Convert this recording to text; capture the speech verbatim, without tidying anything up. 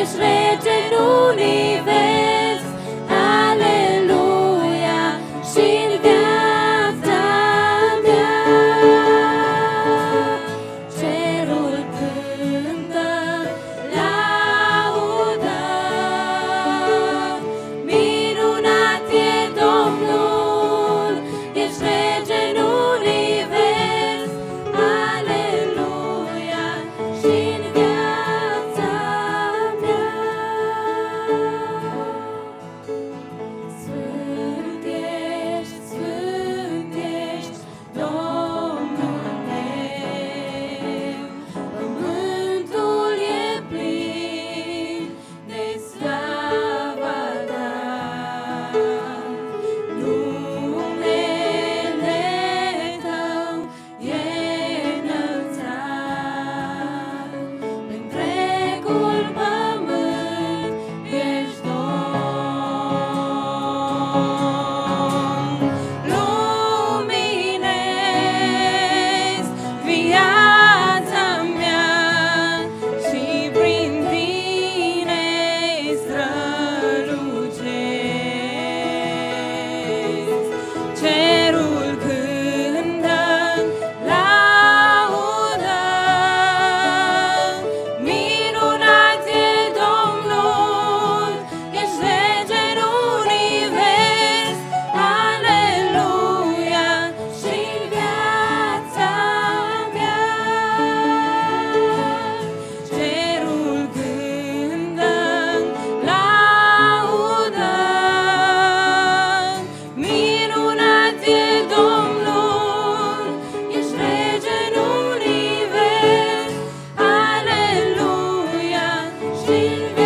ești rege în univers, aleluia, și-n viața mea. Cerul cântă laudă, minunat e Domnul, ești rege în univers, aleluia, și-n viața mea. Sfânt ești, sfânt ești, Domnul meu, pământul e plin de slava ta. Numele tău e înălțat, pe întregul pământ ești Domn. Luminezi viața mea și prin tine strălucesc. Cerul cântă laudă, minunat e Domnul, ești rege în univers, aleluia, și-n viața mea. Cerul cântă laudă, minunat e Domnul, ești rege în univers, aleluia, și-n